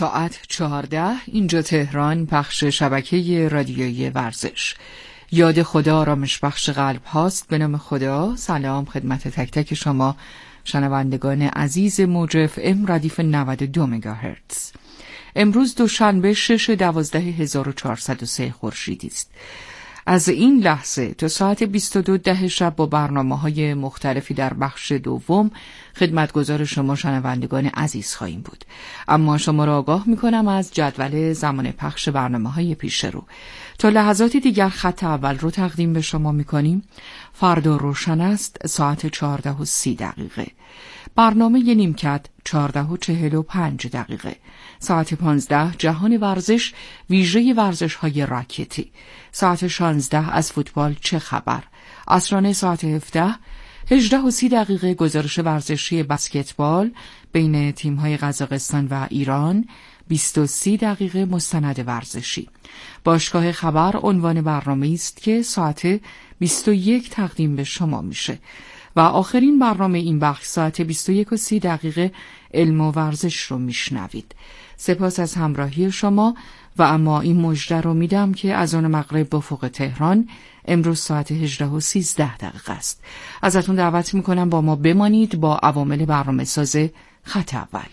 ساعت 14 اینجا تهران، پخش شبکه رادیویی ورزش. یاد خدا آرامش بخش قلب هاست. به نام خدا. سلام خدمت تک تک شما شنوندگان عزیز موج FM ردیف 92 مگاهرتز. امروز دوشنبه 6/12/1403 خورشیدی است. از این لحظه تا ساعت 22 شب با برنامه‌های مختلفی در بخش دوم خدمتگزار شما شنوندگان عزیز خواهیم بود. اما شما را آگاه می‌کنم از جدول زمان پخش برنامه‌های پیش رو. تا لحظاتی دیگر خط اول رو تقدیم به شما می‌کنیم. فردا روشن است ساعت 14:30. برنامه نیمکت 14:45. ساعت 15 جهان ورزش، ویژه ورزش‌های راکتی. ساعت 16 از فوتبال چه خبر. عصرانه ساعت 17 18:30 گزارش ورزشی بسکتبال بین تیم‌های قزاقستان و ایران. 20:30 مستند ورزشی. باشگاه خبر عنوان برنامه است که ساعت 21 تقدیم به شما میشه. و آخرین برنامه این بخش ساعت 21:30 علم و ورزش رو میشنوید. سپاس از همراهی شما و اما این مژده رو میدم که اذان مغرب به افق تهران امروز ساعت 18:13 است. ازتون دعوت میکنم با ما بمانید با عوامل برنامه ساز خط اول.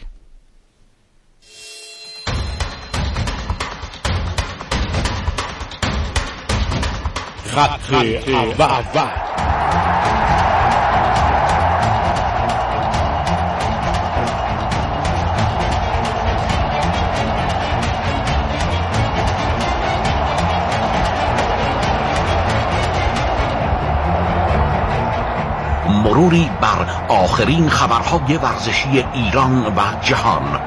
خط اول. مروری بر آخرین خبرهای ورزشی ایران و جهان.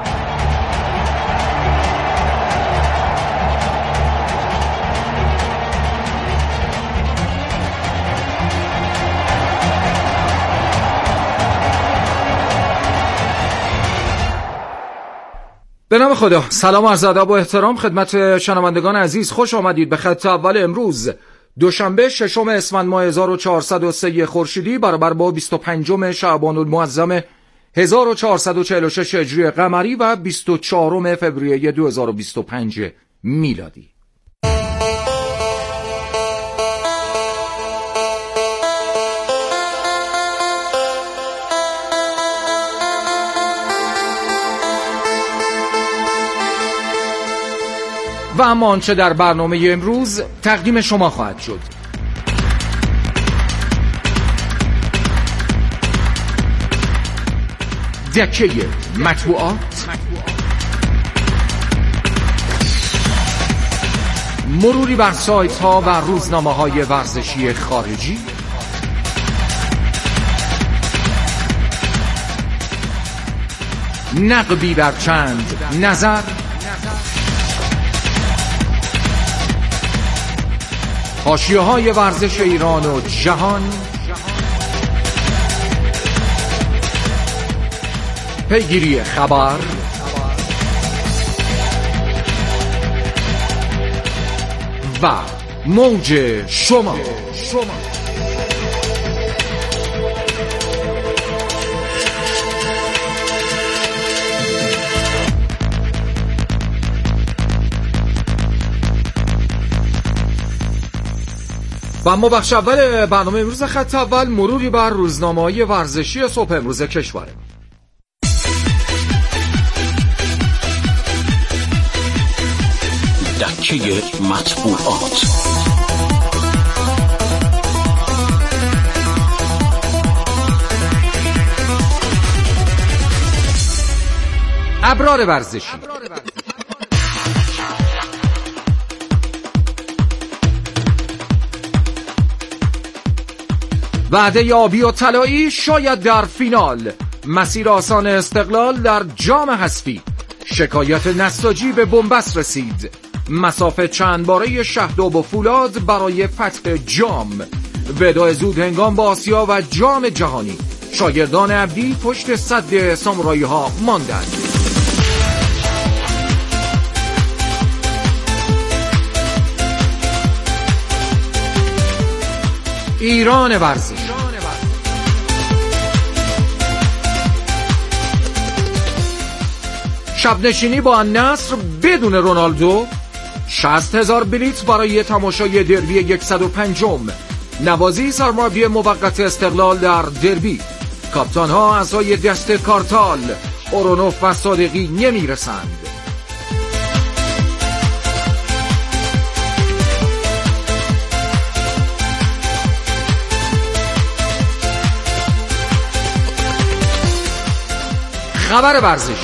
به نام خدا. سلام و عرض ادب و احترام خدمت شنوندگان عزیز. خوش آمدید به خط اول امروز دوشنبه 6 اسفند ماه 1403 خورشیدی برابر با 25 شعبان المعظم 1446 هجری قمری و 24 فوریه 2025 میلادی. و اما آنچه در برنامه امروز تقدیم شما خواهد شد: دکه مطبوعات، مروری بر سایت ها و روزنامه های ورزشی خارجی، نقبی بر چند نظر، حاشیه‌های ورزش ایران و جهان، پیگیری خبر و موج شما. و اما بخش اول برنامه امروز خط اول مروری بر روزنامه‌های ورزشی صبح امروز کشور. دکه مطبوعات. ابرار ورزشی. وعده آبی و طلایی شاید در فینال. مسیر آسان استقلال در جام حذفی. شکایت نساجی به بنبست رسید. مسافه چند باره شهداب و فولاد برای فتح جام. وداع زود هنگام با آسیا و جام جهانی. شاگردان عبدی پشت سد سامورایی ها ماندند. ایران ورزش. شب نشینی با النصر بدون رونالدو، 60,000 بلیت برای تماشای دربی 105م، نوازی سرمربی موقت استقلال در دربی، کاپیتان ها اعضای دست کارتال، اورونوف و صادقی نمیرسند. خبر ورزشی.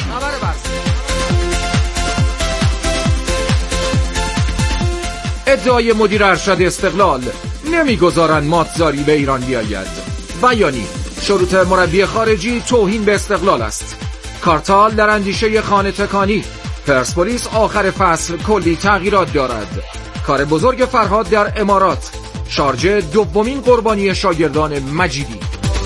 ادعای مدیر ارشد استقلال نمیگذارند ماتزاری به ایران بیاید. بیانی شروط مربی خارجی توهین به استقلال است. کارتال در اندیشه خانه تکانی. پرسپولیس آخر فصل کلی تغییرات دارد. کار بزرگ فرهاد در امارات. شارجه دومین قربانی شاگردان مجیدی.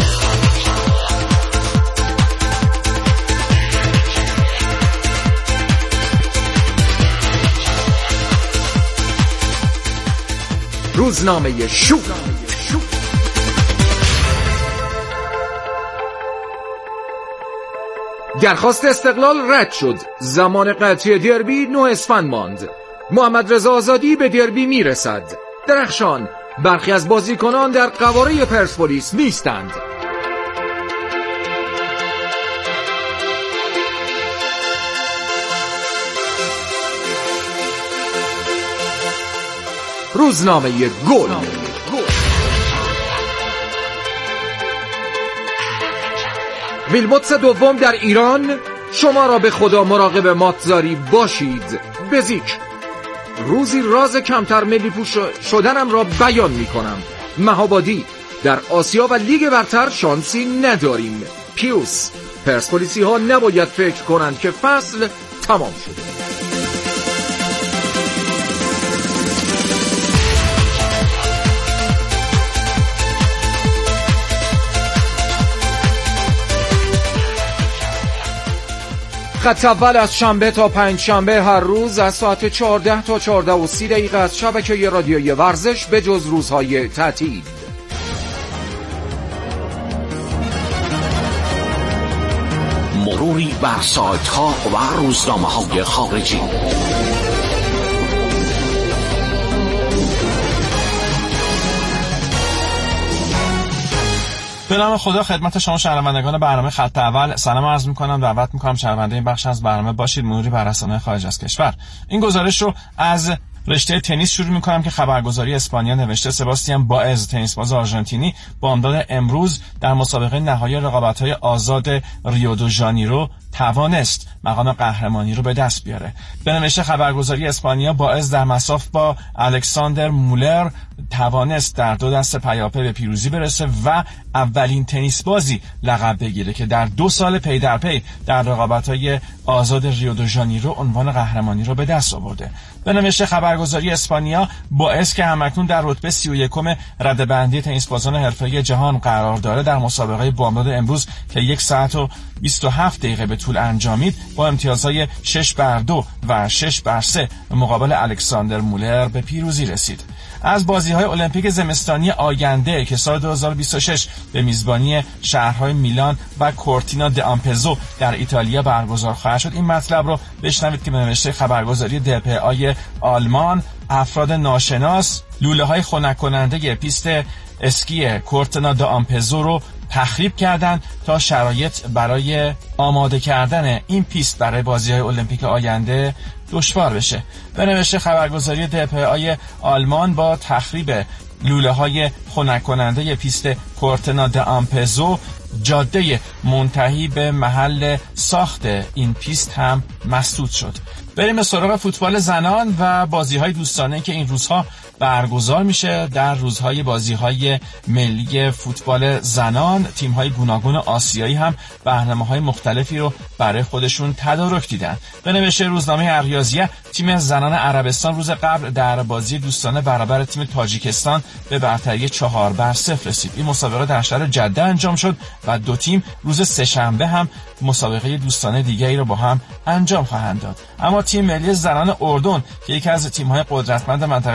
روزنامه شو. درخواست استقلال رد شد. زمان قطعی دربی 9 اسفند ماند. محمد رضا آزادی به دربی میرسد. درخشان برخی از بازیکنان در قواره پرسپولیس نیستند. روزنامه گل. ویلموتس دوم در ایران. شما را به خدا مراقب ماتزاری باشید. بزیک روزی راز کمتر ملی پوش شدنم را بیان می کنم. مهابادی در آسیا و لیگ برتر شانسی نداریم. پیوس پرسپولیسی ها نباید فکر کنند که فصل تمام شده. خط اول از شنبه تا پنجشنبه هر روز از ساعت 14 تا 14:30 از شبکه رادیویی ورزش به جز روزهای تعطیل. مروری بر سایت ها و روزنامه های خارجی. به نام خدا خدمت شما شنوندگان برنامه خط اول سلام عرض می‌کنم. دعوت می‌کنم شنونده این بخش از برنامه باشید. مروری بر رسانه‌های خارج از کشور. این گزارش رو از رشته تنیس شروع می‌کنم که خبرگزاری اسپانیا نوشته سباستیان باز تنیسباز آرژانتینی بامداد امروز در مسابقه نهایی رقابت‌های آزاد ریو دو ژانیرو توانست مقام قهرمانی رو به دست بیاره. به نوشته خبرگزاری اسپانیا باز در مصاف با الکساندر مولر توانست در 2 دست پیاپی به پیروزی برسه و اولین تنیسبازی لقب بگیره که در 2 سال پی در پی در رقابت‌های آزاد ریو دو ژانیرو عنوان قهرمانی رو به دست آورده. به نوشته خبرگزاری اسپانیا باز که همکنون در رتبه 31 رده‌بندی تنیسبازان حرفه‌ای جهان قرار داره در مسابقه بامداد امروز که 1 ساعت و 27 دقیقه به طول انجامید با امتیازهای 6-2 و 6-3 مقابل الکساندر مولر به پیروزی رسید. از بازی‌های المپیک زمستانی آینده که سال 2026 به میزبانی شهرهای میلان و کورتینا د'آمپزو در ایتالیا برگزار خواهد شد این مطلب رو بشنوید که به نوشته خبرگزاری دپآ آلمان افراد ناشناس لوله‌های خنک کننده پیست اسکی کورتینا د'آمپزو رو تخریب کردن تا شرایط برای آماده کردن این پیست برای بازی‌های المپیک آینده دشوار بشه. به نوشته خبرگزاری دپآ آلمان با تخریب لوله‌های خنک کننده پیست کورتینا د'آمپزو جاده منتهی به محل ساخت این پیست هم مسدود شد. بریم به سراغ فوتبال زنان و بازی‌های دوستانه که این روزها برگزار میشه. در روزهای بازی‌های ملی فوتبال زنان تیم‌های گوناگون آسیایی هم برنامه‌های مختلفی رو برای خودشون تدارک دیدن. به نوشته روزنامه اریازیه تیم زنان عربستان روز قبل در بازی دوستانه برابر تیم تاجیکستان به برتری 4-0 رسید. این مسابقه در شهر جده انجام شد و 2 تیم روز سه‌شنبه هم مسابقه دوستانه دیگری رو با هم انجام خواهند داد. اما تیم ملی زنان اردن که یکی از تیم‌های قدرتمند منطقه غرب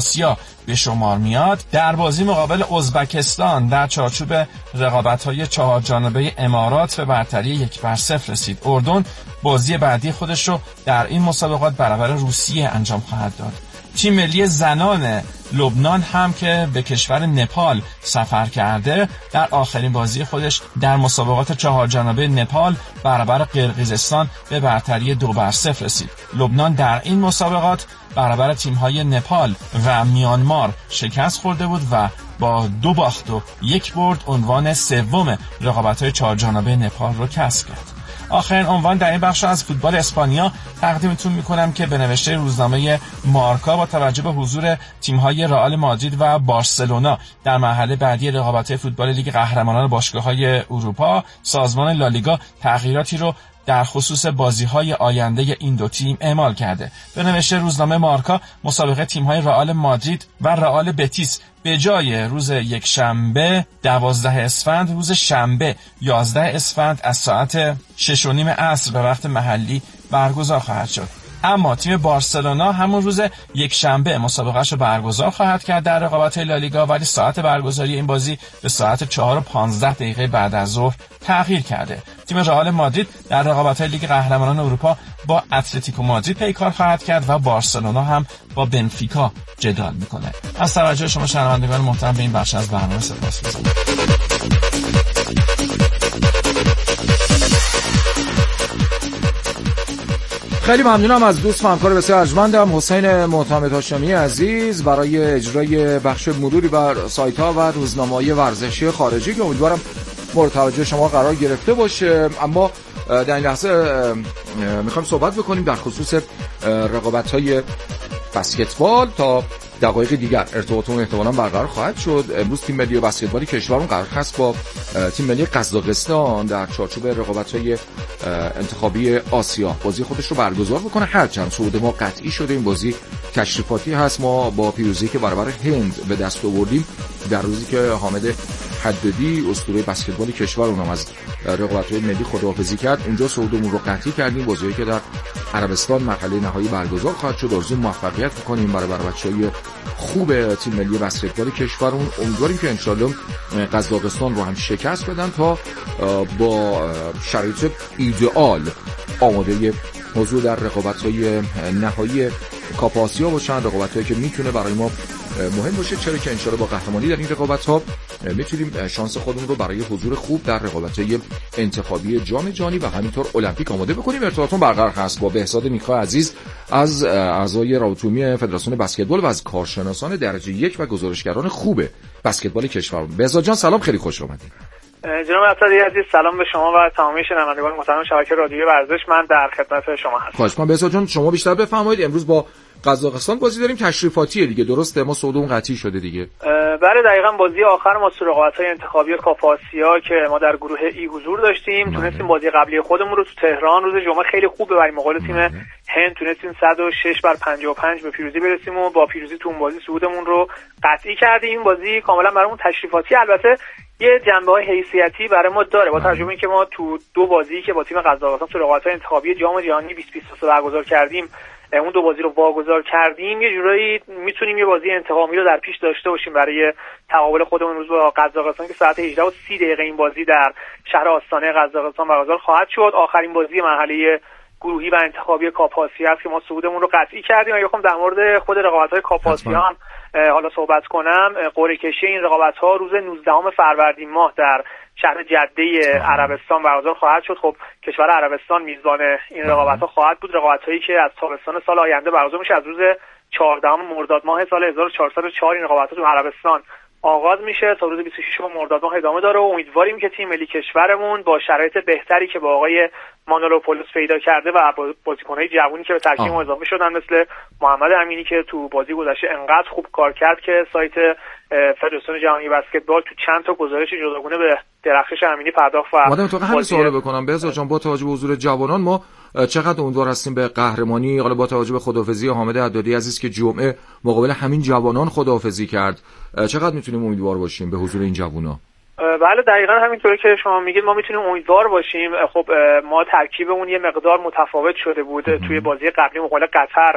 آسیا به شمار میاد. در بازی مقابل ازبکستان در چارچوب رقابت‌های 4 جانبه امارات به برتری 1-0 رسید. اردن بازی بعدی خودش رو در این مسابقات برابر روسیه انجام خواهد داد. تیم ملی زنان لبنان هم که به کشور نپال سفر کرده در آخرین بازی خودش در مسابقات 4 جانبه نپال برابر قرقیزستان به برتری 2-0 رسید. لبنان در این مسابقات برابر تیم‌های نپال و میانمار شکست خورده بود و با 2 باخت و 1 برد عنوان سوم رقابت‌های 4 جانبه نپال رو کسب کرد. آخرین عنوان در این بخش از فوتبال اسپانیا تقدیمتون میکنم که به نوشته روزنامه مارکا با توجه به حضور تیم‌های رئال مادرید و بارسلونا در مرحله بعدی رقابت‌های فوتبال لیگ قهرمانان باشگاه‌های اروپا، سازمان لالیگا تغییراتی رو در خصوص بازی‌های آینده این دو تیم اعمال کرده. به نوشته روزنامه مارکا مسابقه تیم‌های رئال مادرید و رئال بتیس به جای روز یکشنبه 12 اسفند روز شنبه 11 اسفند از ساعت 6:30 عصر به وقت محلی برگزار خواهد شد. اما تیم بارسلونا همون روز یکشنبه مسابقه‌اش رو برگزار خواهد کرد در رقابت لالیگا، ولی ساعت برگزاری این بازی به ساعت 4:15 بعد از ظهر تغییر کرده. تیم رئال مادرید در رقابت‌های لیگ قهرمانان اروپا با اتلتیکو مادرید پیکار خواهد کرد و بارسلونا هم با بنفیکا جدال میکنه. از توجه شما شنوندگان محترم به این بخش از برنامه سپاسگزارم. خیلی ممنونم از دوست و همکار بسیار ارجمندم حسین معتمد هاشمی عزیز برای اجرای بخش مروری بر سایت‌ها و روزنامه‌های ورزشی خارجی که امیدوارم مورد توجه شما قرار گرفته باشه. اما در این لحظه میخوایم صحبت بکنیم در خصوص رقابت‌های بسکتبال. تا دقایق دیگر ارتباطمون احتمالاً برقرار خواهد شد. امروز تیم ملی بسکتبالی کشورمون قرار هست با تیم ملی قزاقستان در چارچوب رقابت‌های انتخابی آسیا بازی خودش رو برگزار بکنه. هرچند صعود ما قطعی شده، این بازی تشریفاتی هست. ما با پیروزی که برابر هند به دست آوردیم در روزی که حامد حدادی اسطوره بسکتبال کشورمون از رقابت‌های ملی خداحافظی کرد، اونجا صعودمون رو قطعی کردیم. بازیایی که در عربستان مرحله نهایی برگزار خواهد شد، آرزوی موفقیت می‌کنیم برای بچه‌های خوب تیم ملی بسکتبال کشورمون. امیدواریم که انشالله قزاقستان رو هم شکست بدن تا با شرایط ایدئال آماده حضور در رقابت‌های نهایی کاپ آسیا باشن، رقابت‌هایی که میتونه برای ما مهم باشه، چرا که انشالله با قهرمانی در این رقابت‌ها میتونیم شانس خودمون رو برای حضور خوب در رقابت‌های انتخابی جام جهانی و همینطور المپیک آماده بکنیم. ارتباطمون برقرار هست با بهزاد نیکا عزیز از اعضای رابطه عمومی فدراسیون بسکتبال و از کارشناسان درجه 1 و گزارشگران خوب بسکتبال کشور. بهزاد جان سلام، خیلی خوش اومدید. جناب اسدی عزیز سلام به شما و تمامی شنوندگان محترم شبکه رادیویی ورزش. من در خدمت شما هستم. خواهش می‌کنم بهزاد جان شما بیشتر بفرمایید. امروز با قزاقستان بازی داریم، تشریفاتیه دیگه، درسته؟ ما صعودمون قطعی شده دیگه. بله دقیقاً بازی آخر ما تو رقابت‌های انتخابی کاپ آسیا که ما در گروه ای حضور داشتیم، تونستیم بازی قبلی خودمون رو تو تهران روز جمعه خیلی خوب ببریم مقابل تیم هند، تونستیم 106-55 به پیروزی برسیم و با پیروزی تو اون بازی صعودمون رو قطعی کردیم. این بازی کاملا برامون تشریفاتی، البته یه جنبه‌های حیثیتی برای ما داره با توجه به اینکه ما تو 2 بازی که با تیم قزاقستان تو رقابت‌های انتخابی جام جهانی 2023 برگزار کردیم، اون 2 بازی رو واگذار کردیم، یه جورایی میتونیم یه بازی انتقامی رو در پیش داشته باشیم برای تقابل خودمون روز با قزاقستان که ساعت 18:30 این بازی در شهر آستانه قزاقستان برگزار خواهد شد. آخرین بازی مرحله گروهی و انتخابی کاپ آسیا است که ما صعودمون رو قطعی کردیم. اگه بخوام در مورد خود رقابت‌های کاپ آسیا هم حالا صحبت کنم، قرعه کشی این رقابت‌ها روز 19 فروردین ماه در شهر جده عربستان برگزار خواهد شد. خب کشور عربستان میزبان این رقابت‌ها خواهد بود. رقابت‌هایی که از تابستان سال آینده برگزار میشه، از روز 14 مرداد ماه سال 1404 این رقابت‌ها تو عربستان آغاز میشه تا روز 26 مرداد ماه ادامه داره و امیدواریم که تیم ملی کشورمون با شرایط بهتری که با آقای مانولوپولوس پیدا کرده و بازیکن‌های جوانی که به ترکیب اضافه شدن مثل محمد امینی که تو بازی گذشته انقدر خوب کار کرد که سایت فدراسیون جهانی بسکتبال تو چند تا گزارش جداگانه به درخشش امینی پرداخت. و مادام تو همین سوال بکنم بهزاد جان، با توجه به حضور جوانان ما چقدر امیدوار هستیم به قهرمانی، حالا با توجه به خداحافظی حامد حدادی عزیز که جمعه مقابل همین جوانان خداحافظی کرد، چقدر میتونیم امیدوار باشیم به حضور این جوونا؟ بله دقیقاً همینطوری که شما میگید ما میتونیم امیدوار باشیم. خب ما ترکیبمون یه مقدار متفاوت شده بود توی بازی قبلی مقابل قطر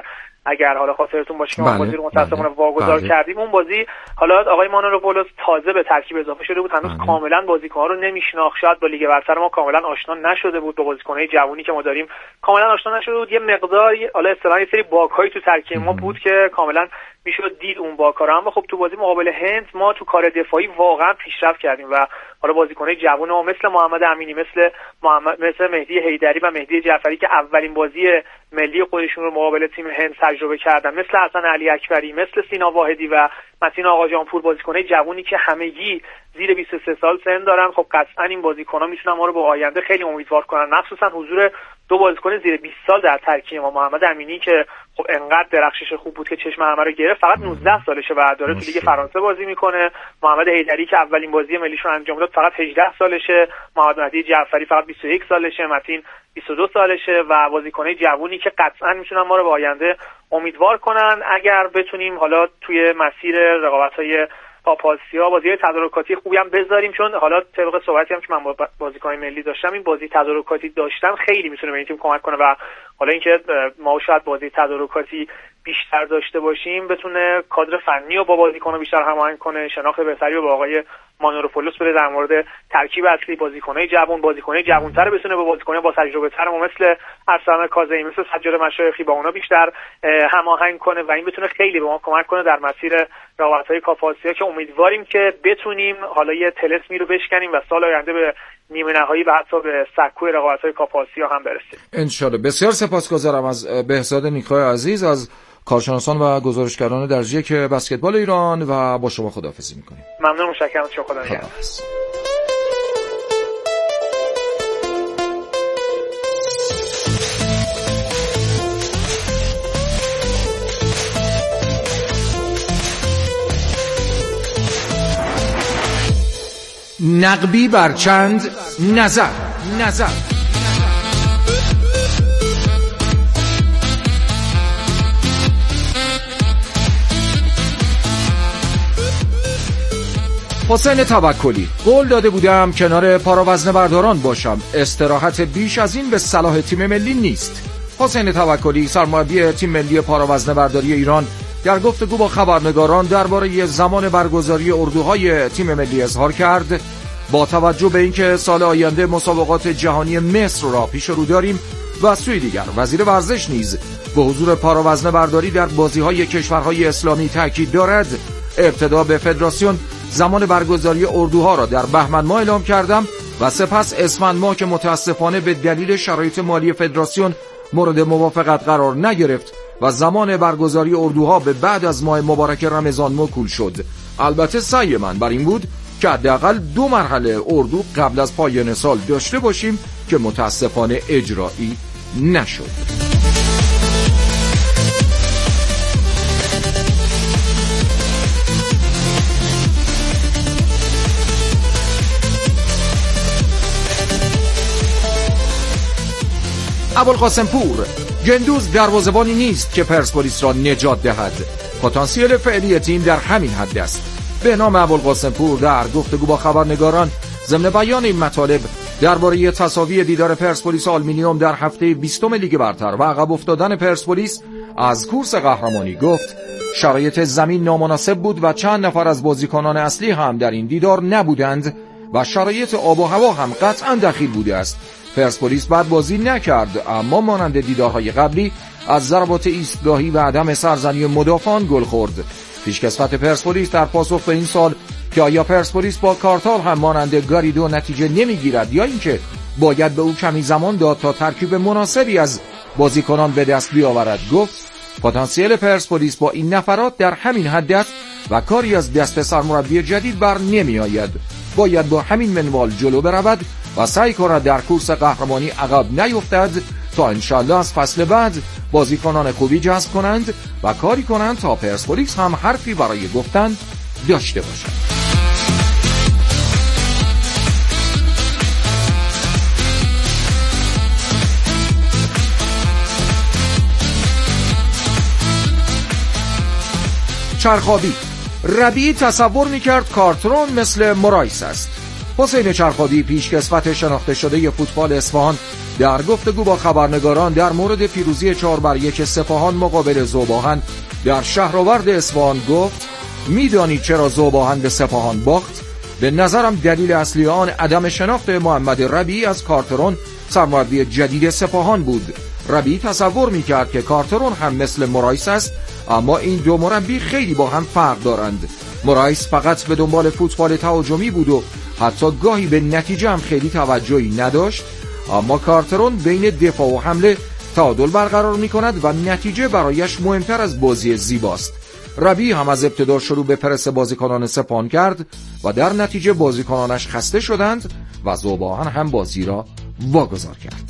اگر حالا خاطرتون باشه که ما بازی رو متأسفانه واگذار کردیم. اون بازی حالا آقای مانولوپولوس تازه به ترکیب اضافه شده بود، هنوز کاملا بازیکن‌ها رو نمیشناخت، شاید با لیگ برتر ما کاملا آشنا نشده بود، با بازیکن‌های جوونی که ما داریم کاملا آشنا نشده بود. یه مقدار حالا اصطلاحاً یه سری باگ‌هایی تو ترکیب ما بود که کاملا میشد دید اون باگ‌ها رو. اما خب تو بازی مقابل هند ما تو کار دفاعی واقعا پیشرفت کردیم و حالا بازیکن‌های جوان ما مثل محمد امینی، مثل مهدی حیدری و مهدی جعفری که اولین بازی ملی خودشون رو مقابل تیم هند تجربه کردن، مثل حسن علی اکبری، مثل سینا واحدی و متین آقاجانپور، بازیکن‌های جوانی که همگی زیر 23 سال سن دارن. خب قطعا این بازیکن‌ها میتونن ما رو به آینده خیلی امیدوار کنن، مخصوصا حضور دو بازیکن زیر 20 سال در ترکیب ما. محمد امینی که خب انقدر درخشش خوب بود که چشم همه رو گرفت، فقط 19 سالشه و داره تو لیگ فرانسه بازی میکنه. محمد حیدری که اولین بازی ملیشون انجام داد فقط 18 سالشه. محمد مهدی جعفری فقط 21 سالشه. متین 22 سالشه و بازیکن‌های جوونی که قطعا میتونن ما رو به آینده امیدوار کنن اگر بتونیم حالا توی مسیر رقابت‌های کاپ آسیا بازی تدارکاتی خوبی هم بذاریم، چون حالا طبق صحبتی هم که من با بازیکن‌های ملی داشتم، این بازی تدارکاتی داشتن خیلی میتونه به این تیم کمک کنه و حالا اینکه ما شاید بازی تدارکاتی بیشتر داشته باشیم بتونه کادر فنی رو با بازیکن‌ها بیشتر هماهنگ کنه، شناخت بهتری رو با آقای مانولوپولوس بده در مورد ترکیب اصلی، بازیکن‌های جوان‌تر بتونه با بازیکن‌های با تجربه‌تر ما مثل ارسلان کاظمی، مثل سجاد مشایخی با اونا بیشتر هماهنگ کنه و این بتونه خیلی به ما کمک کنه در مسیر رقابت‌های کاپ آسیا که امیدواریم که بتونیم حالا یه طلسمی رو بشکنیم و سال آینده به نیمه نهایی و حتی به سکوی رقابت‌های کاپ آسیا هم برسیم ان شاءالله. بسیار سپاسگزارم از بهزاد نیکای عزیز از کارشناسان و گزارشگران درجه یک بسکتبال ایران و با شما خداحافظی می‌کنیم. ممنون، متشکرم. خدا نگهدار. نقبی بر چند نظر. حسین توکلی: قول داده بودم کنار پاراوزنه‌برداران باشم، استراحت بیش از این به صلاح تیم ملی نیست. حسین توکلی سرمربی تیم ملی پاراوزنه‌برداری ایران در گفتگو با خبرنگاران درباره زمان برگزاری اردوهای تیم ملی اظهار کرد با توجه به اینکه سال آینده مسابقات جهانی مصر را پیش رو داریم و سوی دیگر وزیر ورزش نیز به حضور پاراوزنه‌برداری در بازی‌های کشورهای اسلامی تاکید دارد، ابتدا به فدراسیون زمان برگزاری اردوها را در بهمن ماه اعلام کردم و سپس اسفند ماه که متاسفانه به دلیل شرایط مالی فدراسیون مورد موافقت قرار نگرفت و زمان برگزاری اردوها به بعد از ماه مبارک رمضان موکول شد. البته سعی من بر این بود که حداقل 2 مرحله اردو قبل از پایان سال داشته باشیم که متاسفانه اجرایی نشد. ابوالقاسم پور: گندوز دروازه‌بانی نیست که پرسپولیس را نجات دهد. پتانسیل فعلی تیم در همین حد است. به نام ابوالقاسم پور در گفتگو با خبرنگاران ضمن بیان این مطالب درباره تساوی دیدار پرسپولیس آلومینیوم در هفته 20 لیگ برتر و عقب افتادن پرسپولیس از کورس قهرمانی گفت: شرایط زمین نامناسب بود و چند نفر از بازیکنان اصلی هم در این دیدار نبودند و شرایط آب و هوا هم قطعا دخیل بوده است. پرسپولیس بعد بازی نکرد، اما مانند دیدارهای قبلی از ضربات ایستگاهی و عدم سرزنی مدافعان گل خورد. پیشکسوت پرسپولیس در پاسخ به این سال که آیا پرسپولیس با کارتال هم مانند گاریدو نتیجه نمیگیرد یا اینکه باید به او کمی زمان داد تا ترکیب مناسبی از بازیکنان به دست بیاورد، گفت: پتانسیل پرسپولیس با این نفرات در همین حد است و کاری از دست سرمربی جدید بر نمی آید. باید با همین منوال جلو برود و سعی کند در کورس قهرمانی عقب نیفتد تا انشالله از فصل بعد بازیکنان خوبی جذب کنند و کاری کنند تا پرسپولیس هم حرفی برای گفتن داشته باشد. چرخابی: ربیعی تصور میکرد کارترون مثل مرایس است. حسین چرخادی پیشکسوت شناخته شده فوتبال اصفهان در گفتگو با خبرنگاران در مورد پیروزی 4-1 سپاهان مقابل ذوب‌آهن در شهرآورد اصفهان گفت: میدانید چرا ذوب‌آهن به سپاهان باخت؟ به نظرم دلیل اصلی آن عدم شناخت محمد ربیعی از کارترون، سرمربی جدید سپاهان بود. ربیعی تصور میکرد که کارترون هم مثل مرایس است، اما این دو مربی خیلی با هم فرق دارند. مرایس فقط به دنبال فوتبال تهاجمی بود و حتی گاهی به نتیجه هم خیلی توجهی نداشت، اما کارترون بین دفاع و حمله تعادل برقرار میکند و نتیجه برایش مهمتر از بازی زیباست. ربیعی هم از ابتدا شروع به پرس بازیکنان سپاهان کرد و در نتیجه بازیکنانش خسته شدند و ذوب‌آهن هم بازی را واگذار کرد.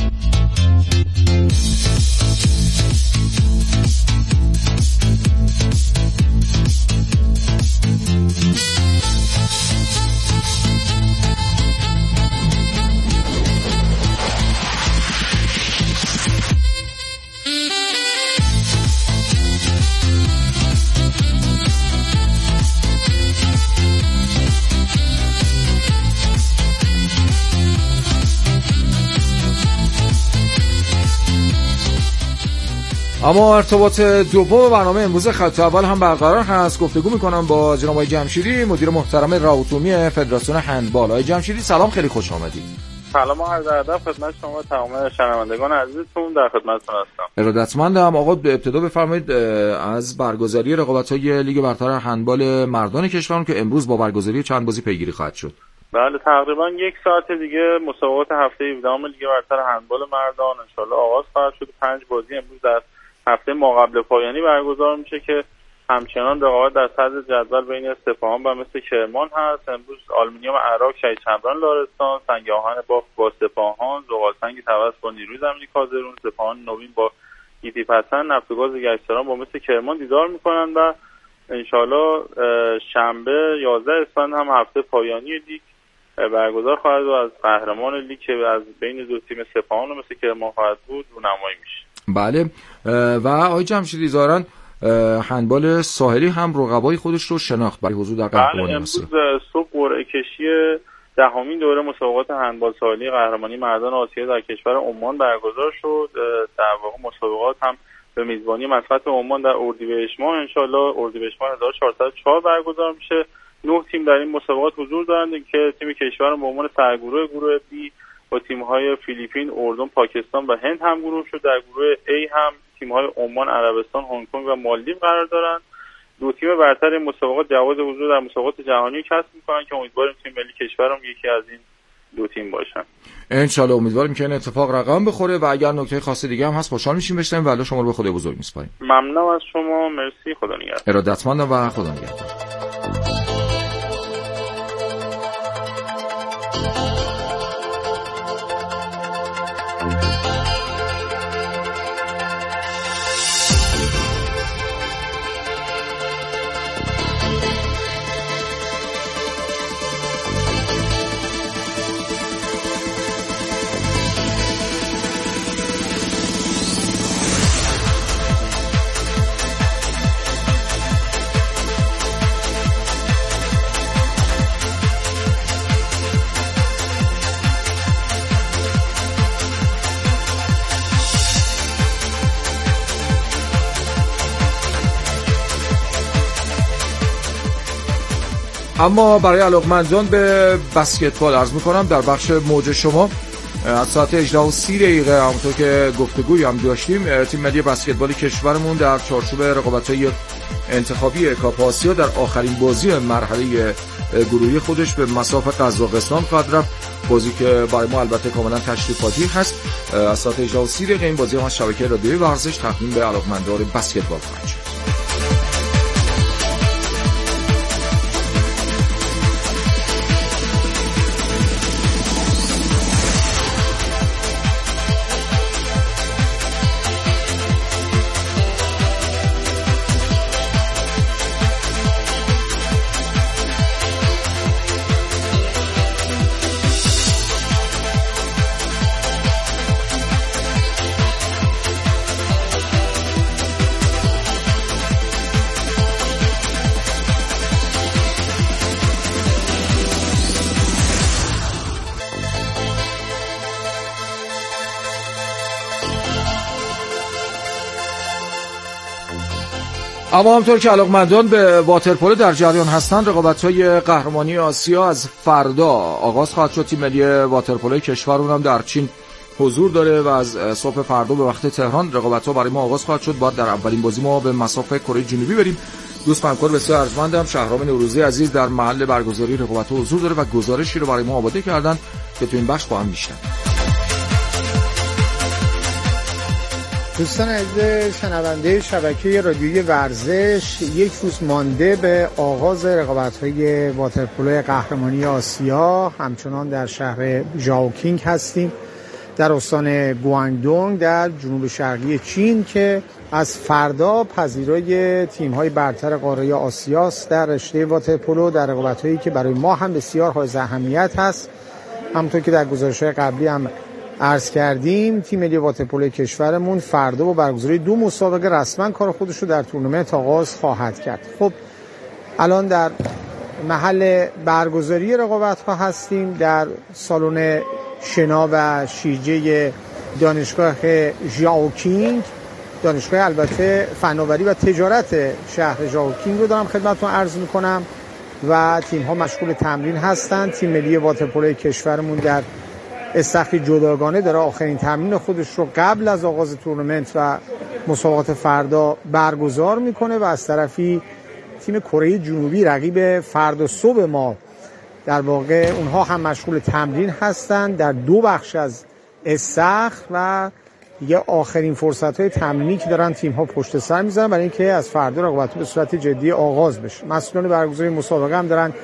اما ارتباط دوم برنامه امروز خط اول هم برقرار هست. گفتگو میکنم با جناب آقای جمشیدی، مدیر محترم رابط عمومی فدراسیون هندبال. آقای جمشیدی سلام، خیلی خوش آمدید. سلام و عرض ادب خدمت شما و تمام شنوندگان عزیزتون، در خدمتتون هستم. ارادتمندم. آقا ابتدا بفرمایید از برگزاری رقابت‌های لیگ برتر هندبال مردان کشورمون که امروز با برگزاری چند بازی پیگیری خواهد شد. بله، تقریبا یک ساعت دیگه مسابقات هفته 17 لیگ برتر هندبال مردان ان شاءالله آغاز خواهد شد. 5 بازی امروز در هفته ما قبل پایانی برگزار میشه که همچنان رقابت در صدر جدول بین سپاهان و مثل کرمان هست. امروز آلومینیوم عراق شهید چمران لارستان، سنگ آهن باف با سپاهان، زغالسنگ طبس با نیروی زمینی کازرون، سپاهان نوین با گیتی پسند، نفت و گاز گشتران با مثل کرمان دیدار میکنن و انشالله شنبه 11 اسفند هم هفته پایانی لیگ برگزار خواهد و از قهرمان لیگ که از بین دو تیم سپاهان و مثل کرمان خواهد بود رونمایی میشه. بله، و آقای جمشیدی ظاهراً هندبال ساحلی هم رقبای خودش رو شناخت برای حضور در قهرمانی آسیا. امروز صبح قرعه کشی دهمین دوره مسابقات هندبال ساحلی قهرمانی مردان آسیا در کشور عمان برگزار شد. در واقع مسابقات هم به میزبانی مسقط عمان در اردیبهشت ماه ان شاءالله اردیبهشت ماه 1404 برگزار میشه. 9 تیم در این مسابقات حضور دارند که تیم کشور به عنوان سرگروه گروه بی با تیم‌های فیلیپین، اردن، پاکستان و هند هم گروه شد. در گروه A هم تیم‌های عمان، عربستان، هنگ کنگ و مالدیو قرار دارند. 2 تیم برتر این مسابقات جواز حضور در مسابقات جهانی کسب می‌کنند که امیدواریم تیم ملی کشورم یکی از این 2 تیم باشن. ان شاءالله امیدواریم که این اتفاق رقم بخوره و اگر نکته خاص دیگه هم هست خوشحال میشیم بشنویم. والله شما رو به خدای بزرگ می‌سپاریم. ممنونم از شما، مرسی، خدا نگهدار. ارادتمندم و خدا نگهدار. اما برای علاقمندان به بسکتبال عرض میکنم در بخش موج شما از ساعت 18:30 همونطور که گفتگوی هم داشتیم تیم ملی بسکتبال کشورمون در چارچوب رقابت‌های انتخابی کاپ آسیا در آخرین بازی مرحله گروهی خودش به مصاف قزاقستان خواهد رفت. بازی که برای ما البته کاملا تشریفاتی هست. از ساعت 18:30 این بازی هم از شبکه رادیویی ورزش تقدیم به علاقمندان بسکتبال خواهد شد. اما همطور که علاقمندان به واترپولو در جریان هستند، رقابت‌های قهرمانی آسیا از فردا آغاز خواهد شد. تیم ملی واترپولو کشور اونم در چین حضور داره و از صبح فردا به وقت تهران رقابت‌ها برای ما آغاز خواهد شد. بعد در اولین بازی ما به مسافه کره جنوبی بریم. دوست همکار بسیار ارجمندم شهرام نوروزی عزیز در محل برگزاری رقابت‌ها حضور داره و گزارشی رو برای ما آماده کردن که تو این بخش با هم میشنویم. دوستان عزیز شنونده شبکه رادیویی ورزش، یک روز مانده به آغاز رقابت‌های واترپولو قهرمانی آسیا. همچنان در شهر ژائوکینگ هستیم در استان گوانگدونگ در جنوب شرقی چین که از فردا پذیرای تیم‌های برتر قاره آسیا است در رشته واترپولو، در رقابت‌هایی که برای ما هم بسیار حائز اهمیت هست. همونطور که در گزارش‌های قبلی هم عرض کردیم، تیم ملی واترپولو کشورمون فردا با برگزاری 2 مسابقه رسما کار خودش رو در تورنمنت آغاز خواهد کرد. خب الان در محل برگزاری رقابت‌ها هستیم در سالن شنا و شیرجه دانشگاه ژائوکینگ، دانشگاه البته فناوری و تجارت شهر ژائوکینگ رو دارم خدمتتون عرض می‌کنم و تیم‌ها مشغول تمرین هستند. تیم ملی واترپولو کشورمون در استخری جداگانه داره آخرین تمرین خودش رو قبل از آغاز تورنمنت و مسابقات فردا برگزار میکنه و از طرفی تیم کره جنوبی رقیب فردا صبح ما در واقع اونها هم مشغول تمرین هستند در 2 بخش از استخر و دیگه آخرین فرصت‌های تمرینی که دارن تیم‌ها پشت سر میذارن برای اینکه از فردا رقابت‌ها به صورت جدی آغاز بشه. مسئولان برگزاری مسابقه هم دارن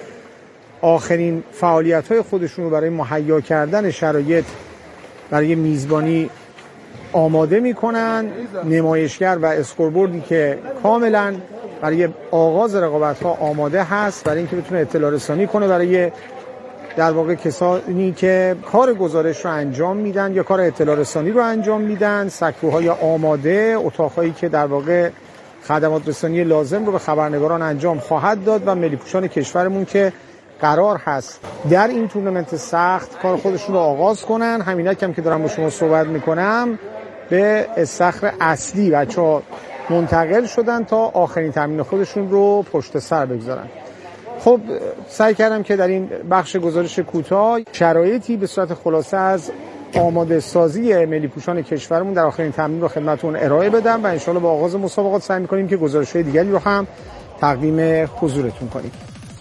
آخرین فعالیت‌های خودشون رو برای مهیا کردن شرایط برای میزبانی آماده میکنن. نمایشگر و اسکوربوردی که کاملا برای آغاز رقابت‌ها آماده هست برای اینکه بتونه اطلاع رسانی کنه برای در واقع کسانی که کار گزارش رو انجام میدن یا کار اطلاع رسانی رو انجام میدن. سکوهای آماده، اتاق‌هایی که در واقع خدمات رسانی لازم رو به خبرنگاران انجام خواهد داد و ملی پوشان کشورمون که قرار هست در این تورنمنت سخت کار خودشون رو آغاز کنن. همینک که دارم با شما صحبت میکنم به استخر اصلی بچه‌ها منتقل شدن تا آخرین تمرین خودشون رو پشت سر بگذارن. خب سعی کردم که در این بخش گزارش کوتاه شرایطی به صورت خلاصه از آماده سازی ملی پوشان کشورمون در آخرین تمرین رو خدمتتون ارائه بدم و انشالله با آغاز مسابقات سعی می‌کنیم که گزارش‌های دیگری رو هم تقدیم حضورتون کنیم.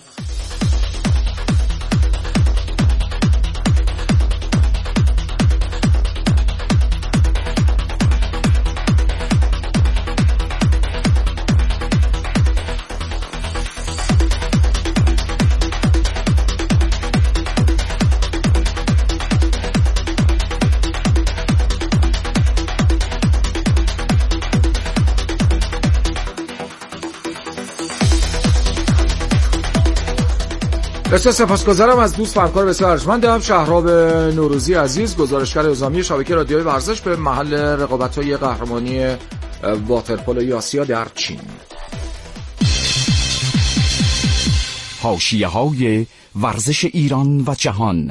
بسیار سپاسگزارم از دوست و همکار بسیار ارجمندم شهرام نوروزی عزیز، گزارشگر اعزامی شبکه رادیویی ورزش به محل رقابت‌های قهرمانی واترپولو آسیا در چین. حاشیه‌های ورزش ایران و جهان.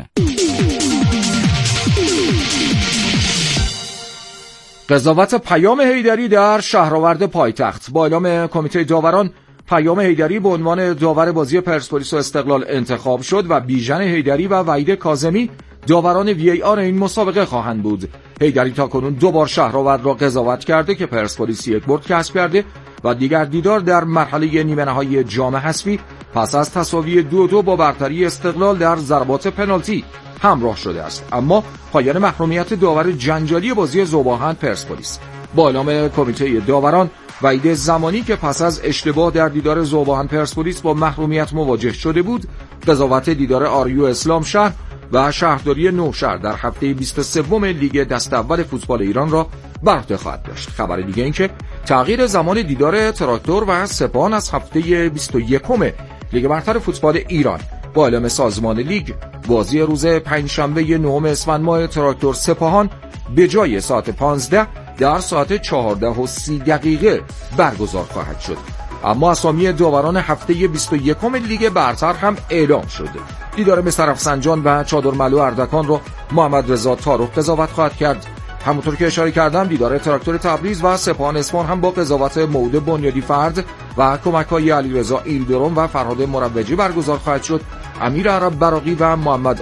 قضاوت پیام حیدری در شهرآورد پایتخت. با اعلام کمیته داوران پیام حیدری به عنوان داور بازی پرسپولیس و استقلال انتخاب شد و بیژن حیدری و وحید کاظمی داوران وی آر این مسابقه خواهند بود. حیدری تاکنون 2 بار شهرآورد را قضاوت کرده که پرسپولیس 1 برد کسب کرده و دیگر دیدار در مرحله نیمه نهایی جام حذفی پس از تساوی 2-2 با برتری استقلال در ضربات پنالتی همراه شده است. اما پایان محرومیت داور جنجالی بازی ذوب‌آهن پرسپولیس. با اعلام کمیته داوران وحید زمانی که پس از اشتباه در دیدار ذوب‌آهن پرسپولیس با محرومیت مواجه شده بود، قضاوت دیدار آریو اسلام شهر و شهرداری نوشهر در هفته 23 لیگ دست اول فوتبال ایران را بر عهده خواهد داشت. خبر دیگه این که تغییر زمان دیدار تراکتور و سپاهان از هفته 21 لیگ برتر فوتبال ایران با اعلام سازمان لیگ بازی روز پنجشنبه 9 اسفند ماه تراکتور سپاهان به جای ساعت 15 در ساعت 14:30 برگزار خواهد شد. اما اسامی داوران هفته 21 لیگ برتر هم اعلام شده. دیدار مصر رفسنجان و چادرملو اردکان را محمد رضا طارق قضاوت خواهد کرد. همونطور که اشاره کردم دیدار تراکتور تبریز و سپاهان اصفهان هم با قضاوت موعود بنیادی فرد و کمک‌های علیرضا ایلدرون و فرهاد مروجی برگزار خواهد شد. امیر عرب براقی و محمد